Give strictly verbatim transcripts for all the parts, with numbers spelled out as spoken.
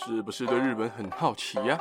是不是对日本很好奇呀、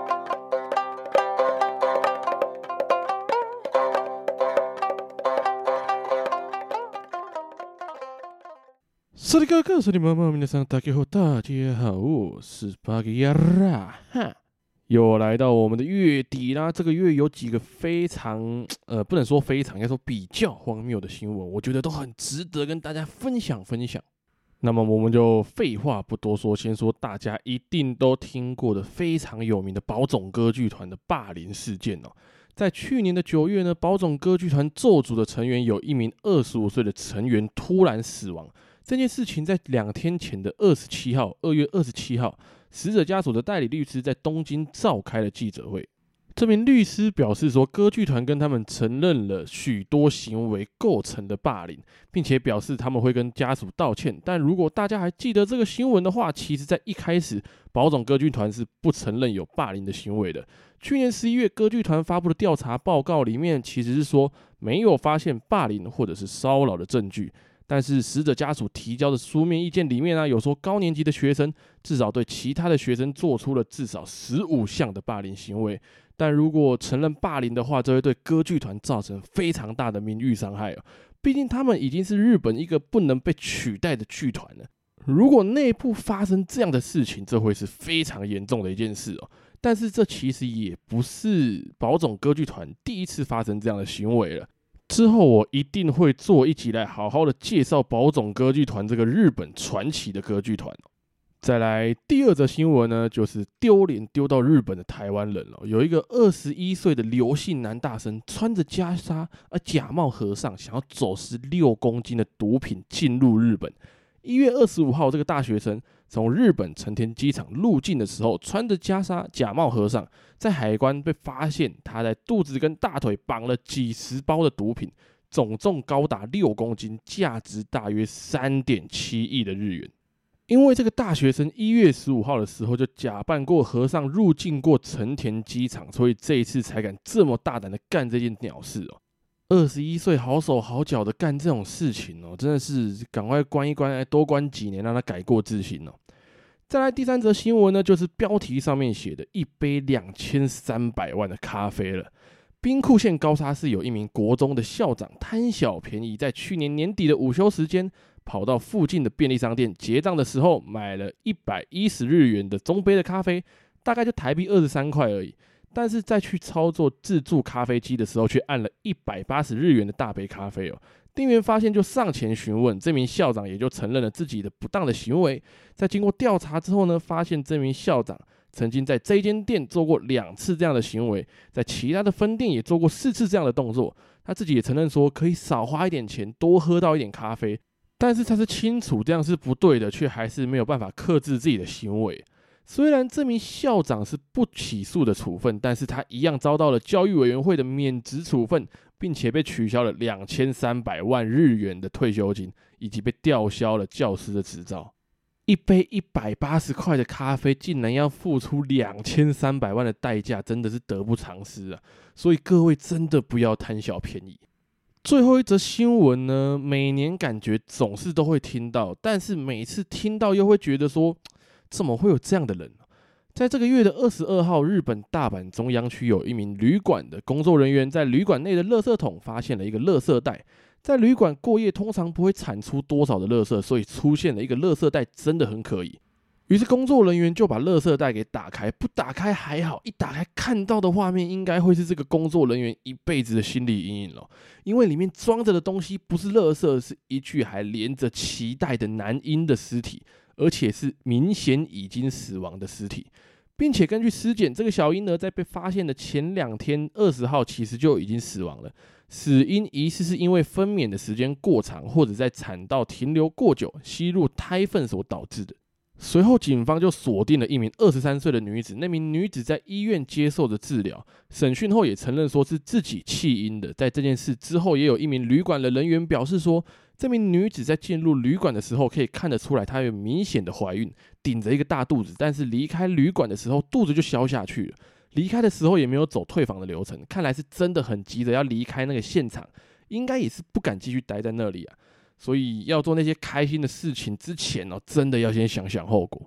それからかそれまま皆さん大家好，大家好，我是巴吉亚拉哈。又来到我们的月底啦，这个月有几个非常呃，不能说非常，应该说比较荒谬的新闻，我觉得都很值得跟大家分享分享。那么我们就废话不多说，先说大家一定都听过的非常有名的宝冢歌剧团的霸凌事件哦。在去年的九月呢，宝冢歌剧团咒组的成员有一名二十五岁的成员突然死亡。这件事情在两天前的二十七号，二月二十七号，死者家属的代理律师在东京召开了记者会。这名律师表示说，歌剧团跟他们承认了许多行为构成的霸凌，并且表示他们会跟家属道歉。但如果大家还记得这个新闻的话，其实在一开始，宝冢歌剧团是不承认有霸凌的行为的。去年十一月，歌剧团发布的调查报告里面，其实是说没有发现霸凌或者是骚扰的证据。但是死者家属提交的书面意见里面呢、啊，有说高年级的学生至少对其他的学生做出了至少十五项的霸凌行为。但如果承认霸凌的话，这会对歌剧团造成非常大的名誉伤害哦。毕竟他们已经是日本一个不能被取代的剧团了。如果内部发生这样的事情，这会是非常严重的一件事哦。但是这其实也不是宝冢歌剧团第一次发生这样的行为了。之后我一定会做一集来好好的介绍宝冢歌剧团这个日本传奇的歌剧团。再来第二则新闻呢，就是丢脸丢到日本的台湾人了。有一个二十一岁的刘姓男大生，穿着袈裟而假冒和尚，想要走私六公斤的毒品进入日本。一月二十五号，这个大学生从日本成田机场入境的时候，穿着袈裟假冒和尚，在海关被发现他在肚子跟大腿绑了几十包的毒品，总重高达六公斤，价值大约 三点七亿的日元。因为这个大学生一月十五号的时候就假扮过和尚入境过成田机场，所以这一次才敢这么大胆的干这件鸟事哦。二十一岁好手好脚的干这种事情哦，真的是赶快关一关，多关几年，让他改过自新哦。再来第三则新闻呢，就是标题上面写的一杯两千三百万的咖啡了。兵库县高砂市有一名国中的校长贪小便宜，在去年年底的午休时间，跑到附近的便利商店结账的时候，买了一百一十日元的中杯的咖啡，大概就台币二十三块而已。但是在去操作自助咖啡机的时候，却按了一百八十日元的大杯咖啡哦。店员发现就上前询问，这名校长也就承认了自己的不当的行为。在经过调查之后呢，发现这名校长曾经在这间店做过两次这样的行为，在其他的分店也做过四次这样的动作。他自己也承认说可以少花一点钱，多喝到一点咖啡，但是他是清楚这样是不对的，却还是没有办法克制自己的行为。虽然这名校长是不起诉的处分，但是他一样遭到了教育委员会的免职处分，并且被取消了两千三百万日元的退休金，以及被吊销了教师的执照。一杯一百八十块的咖啡，竟然要付出两千三百万的代价，真的是得不偿失啊！所以各位真的不要贪小便宜。最后一则新闻呢，每年感觉总是都会听到，但是每次听到又会觉得说，怎么会有这样的人？在这个月的二十二号，日本大阪中央区有一名旅馆的工作人员在旅馆内的垃圾桶发现了一个垃圾袋。在旅馆过夜通常不会产出多少的垃圾，所以出现了一个垃圾袋真的很可疑。于是工作人员就把垃圾袋给打开，不打开还好，一打开看到的画面应该会是这个工作人员一辈子的心理阴影了，因为里面装着的东西不是垃圾，是一具还连着脐带的男婴的尸体，而且是明显已经死亡的尸体，并且根据尸检，这个小婴儿在被发现的前两天二十号其实就已经死亡了，死因疑似是因为分娩的时间过长，或者在产道停留过久吸入胎粪所导致的。随后警方就锁定了一名二十三岁的女子，那名女子在医院接受着治疗，审讯后也承认说是自己弃婴的。在这件事之后，也有一名旅馆的人员表示说，这名女子在进入旅馆的时候可以看得出来她有明显的怀孕，顶着一个大肚子，但是离开旅馆的时候肚子就消下去了，离开的时候也没有走退房的流程，看来是真的很急着要离开那个现场，应该也是不敢继续待在那里啊。所以要做那些开心的事情之前哦，真的要先想想后果。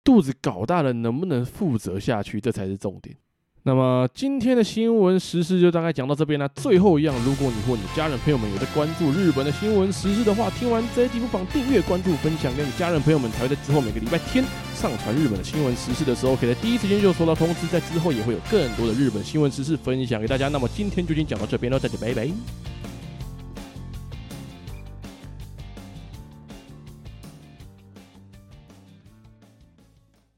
肚子搞大了能不能负责下去，这才是重点。那么今天的新闻时事就大概讲到这边啦。最后一样，如果你或你家人朋友们有在关注日本的新闻时事的话，听完这一集不妨订阅、关注、分享给你家人朋友们，才会在之后每个礼拜天上传日本的新闻时事的时候，可以在第一时间就收到通知。在之后也会有更多的日本新闻时事分享给大家。那么今天就先讲到这边了，大家拜拜。